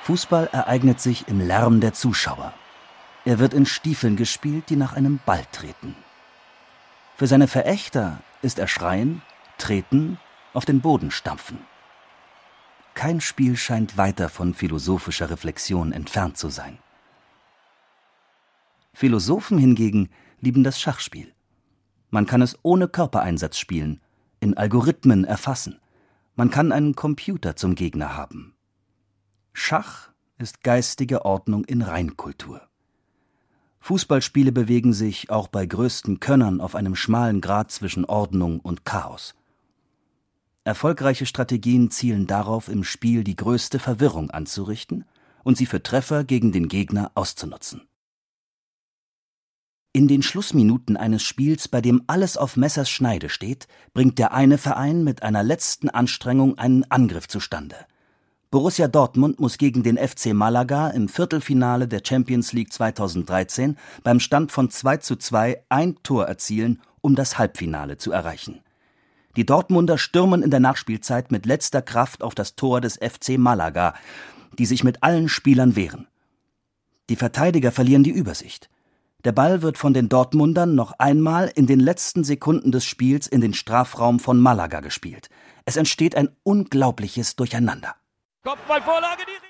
Fußball ereignet sich im Lärm der Zuschauer. Er wird in Stiefeln gespielt, die nach einem Ball treten. Für seine Verächter ist er Schreien, Treten, auf den Boden stampfen. Kein Spiel scheint weiter von philosophischer Reflexion entfernt zu sein. Philosophen hingegen lieben das Schachspiel. Man kann es ohne Körpereinsatz spielen, in Algorithmen erfassen. Man kann einen Computer zum Gegner haben. Schach ist geistige Ordnung in Reinkultur. Fußballspiele bewegen sich auch bei größten Könnern auf einem schmalen Grat zwischen Ordnung und Chaos. Erfolgreiche Strategien zielen darauf, im Spiel die größte Verwirrung anzurichten und sie für Treffer gegen den Gegner auszunutzen. In den Schlussminuten eines Spiels, bei dem alles auf Messers Schneide steht, bringt der eine Verein mit einer letzten Anstrengung einen Angriff zustande. Borussia Dortmund muss gegen den FC Malaga im Viertelfinale der Champions League 2013 beim Stand von 2:2 ein Tor erzielen, um das Halbfinale zu erreichen. Die Dortmunder stürmen in der Nachspielzeit mit letzter Kraft auf das Tor des FC Malaga, die sich mit allen Spielern wehren. Die Verteidiger verlieren die Übersicht. Der Ball wird von den Dortmundern noch einmal in den letzten Sekunden des Spiels in den Strafraum von Malaga gespielt. Es entsteht ein unglaubliches Durcheinander. Kopfballvorlage, die